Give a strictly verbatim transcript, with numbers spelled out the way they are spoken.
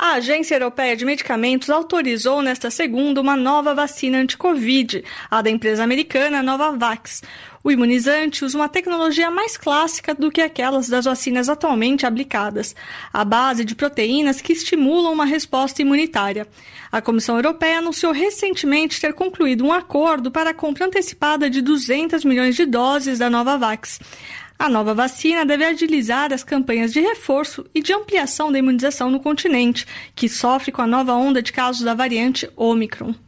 A Agência Europeia de Medicamentos autorizou nesta segunda uma nova vacina anti-Covid, a da empresa americana Novavax. O imunizante usa uma tecnologia mais clássica do que aquelas das vacinas atualmente aplicadas, à base de proteínas que estimulam uma resposta imunitária. A Comissão Europeia anunciou recentemente ter concluído um acordo para a compra antecipada de duzentos milhões de doses da Novavax. A nova vacina deve agilizar as campanhas de reforço e de ampliação da imunização no continente, que sofre com a nova onda de casos da variante Ômicron.